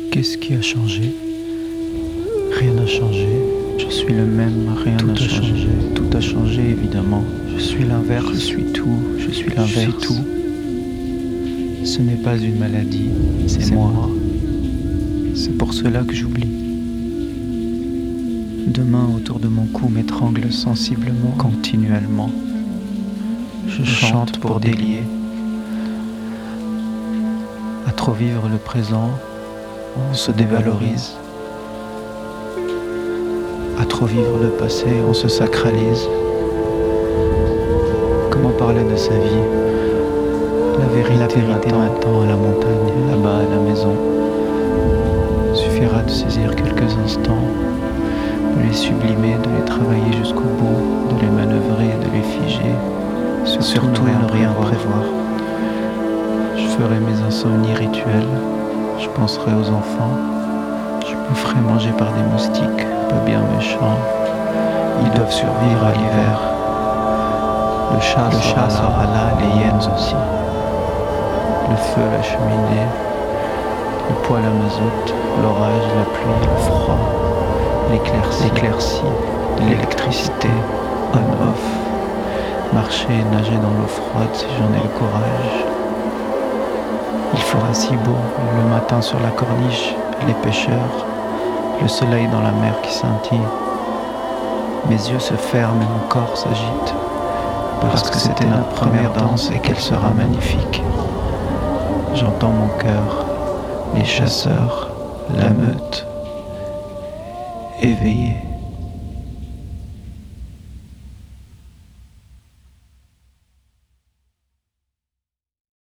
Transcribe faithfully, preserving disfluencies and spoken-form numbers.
Qu'est-ce qui a changé? Rien n'a changé. Je suis le même, rien n'a changé. changé. Tout a changé, évidemment. Je suis l'inverse. Je suis tout. Je suis l'inverse. Je suis tout. Ce n'est pas une maladie, c'est, c'est moi. moi. C'est pour cela que j'oublie. Deux mains autour de mon cou m'étranglent sensiblement, continuellement. Je, Je chante pour, pour délier. À trop vivre le présent, on se dévalorise. À trop vivre le passé, on se sacralise. Comment parler de sa vie? La vérité, la vérité m'attend à la montagne, là-bas à la maison. Suffira de saisir quelques instants, de les sublimer, de les travailler jusqu'au bout, de les manœuvrer, de les figer. Surtout, Surtout ne rien prévoir. Je ferai mes insomnies rituelles, je penserai aux enfants, je me ferai manger par des moustiques, pas bien méchants. Ils doivent survivre à l'hiver. Le chat, le chat sera là, les hyènes aussi. Le feu, la cheminée, le poêle à mazout, l'orage, la pluie, le froid, l'éclaircie, l'éclaircie, l'électricité, on-off, marcher et nager dans l'eau froide si j'en ai le courage. Il fera si beau, le matin sur la corniche, les pêcheurs, le soleil dans la mer qui scintille. Mes yeux se ferment et mon corps s'agite, parce, parce que c'était notre première danse et qu'elle sera magnifique. J'entends mon cœur, les chasseurs, la meute, éveillés.